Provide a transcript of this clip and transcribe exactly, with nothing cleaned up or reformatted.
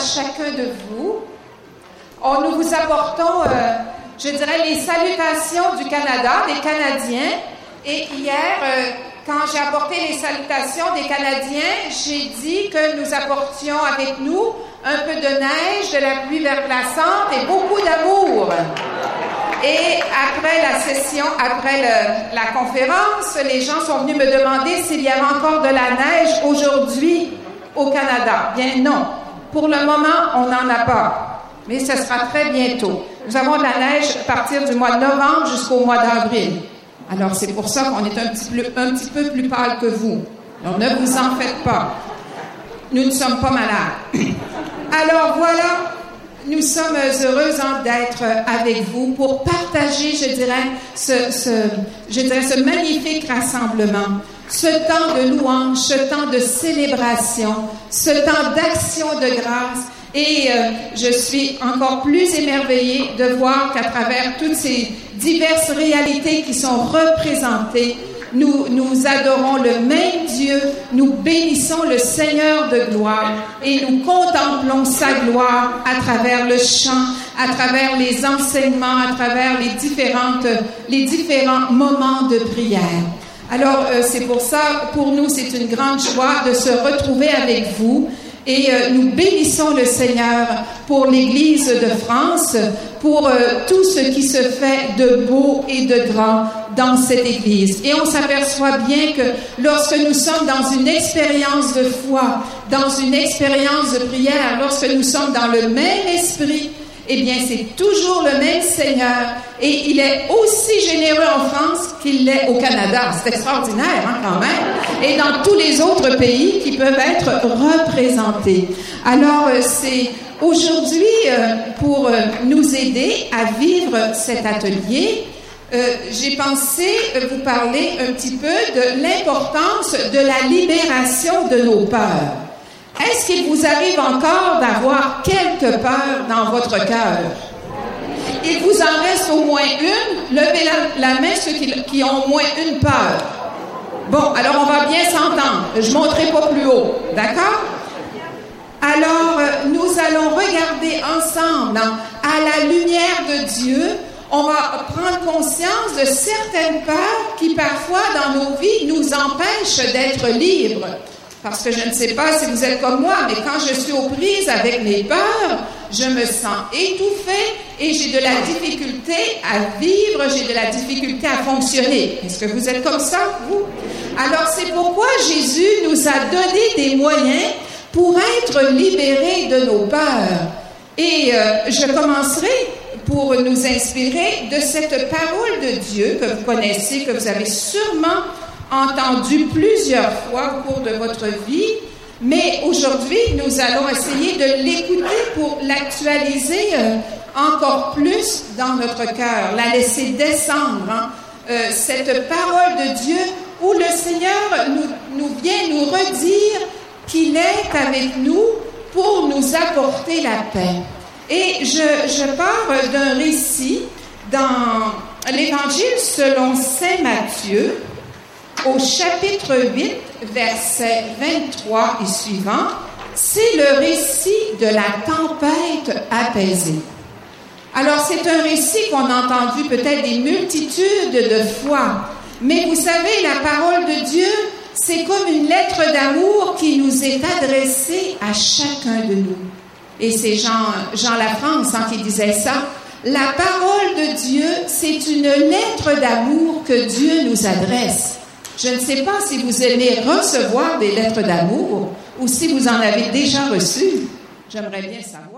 chacun de vous. Oh, nous vous apportons, euh, je dirais, les salutations du Canada, des Canadiens. Et hier, euh, quand j'ai apporté les salutations des Canadiens, j'ai dit que nous apportions avec nous un peu de neige, de la pluie verglaçante et beaucoup d'amour. Et après la session, après le, la conférence, les gens sont venus me demander s'il y avait encore de la neige aujourd'hui au Canada. Bien non. Pour le moment, on n'en a pas. Mais ce sera très bientôt. Nous avons de la neige à partir du mois de novembre jusqu'au mois d'avril. Alors, c'est pour ça qu'on est un petit, peu, un petit peu plus pâle que vous. Alors, ne vous en faites pas. Nous ne sommes pas malades. Alors, voilà, nous sommes heureux d'être avec vous pour partager, je dirais, ce, ce, je dirais, ce magnifique rassemblement, ce temps de louange, ce temps de célébration, ce temps d'action de grâce. Et euh, je suis encore plus émerveillée de voir qu'à travers toutes ces diverses réalités qui sont représentées, nous, nous adorons le même Dieu, nous bénissons le Seigneur de gloire et nous contemplons sa gloire à travers le chant, à travers les enseignements, à travers les différentes, les différents moments de prière. Alors, euh, c'est pour ça, pour nous, c'est une grande joie de se retrouver avec vous. Et euh, nous bénissons le Seigneur pour l'Église de France, pour euh, tout ce qui se fait de beau et de grand dans cette Église. Et on s'aperçoit bien que lorsque nous sommes dans une expérience de foi, dans une expérience de prière, lorsque nous sommes dans le même esprit, eh bien, c'est toujours le même Seigneur. Et il est aussi généreux en France qu'il l'est au Canada. C'est extraordinaire, hein, quand même. Et dans tous les autres pays qui peuvent être représentés. Alors, c'est aujourd'hui, euh, pour euh, nous aider à vivre cet atelier, euh, j'ai pensé vous parler un petit peu de l'importance de la libération de nos peurs. Est-ce qu'il vous arrive encore d'avoir quelques peurs dans votre cœur? Il vous en reste au moins une. Levez la, la main ceux qui, qui ont au moins une peur. Bon, alors on va bien s'entendre. Je ne monterai pas plus haut. D'accord? Alors, nous allons regarder ensemble, hein, à la lumière de Dieu. On va prendre conscience de certaines peurs qui, parfois, dans nos vies, nous empêchent d'être libres. Parce que je ne sais pas si vous êtes comme moi, mais quand je suis aux prises avec mes peurs, je me sens étouffée et j'ai de la difficulté à vivre, j'ai de la difficulté à fonctionner. Est-ce que vous êtes comme ça, vous? Alors, c'est pourquoi Jésus nous a donné des moyens pour être libérés de nos peurs. Et euh, je commencerai pour nous inspirer de cette parole de Dieu que vous connaissez, que vous avez sûrement entendu plusieurs fois au cours de votre vie, mais aujourd'hui, nous allons essayer de l'écouter pour l'actualiser euh, encore plus dans notre cœur, la laisser descendre, hein, euh, cette parole de Dieu où le Seigneur nous, nous vient nous redire qu'il est avec nous pour nous apporter la paix. Et je, je pars d'un récit dans l'Évangile selon saint Matthieu, au chapitre huit, verset vingt-trois et suivant, c'est le récit de la tempête apaisée. Alors, c'est un récit qu'on a entendu peut-être des multitudes de fois, mais vous savez, la parole de Dieu, c'est comme une lettre d'amour qui nous est adressée à chacun de nous. Et c'est Jean, Jean Lafrance hein, qui disait ça. La parole de Dieu, c'est une lettre d'amour que Dieu nous adresse. Je ne sais pas si vous aimez recevoir des lettres d'amour ou si vous en avez déjà reçu. J'aimerais bien savoir.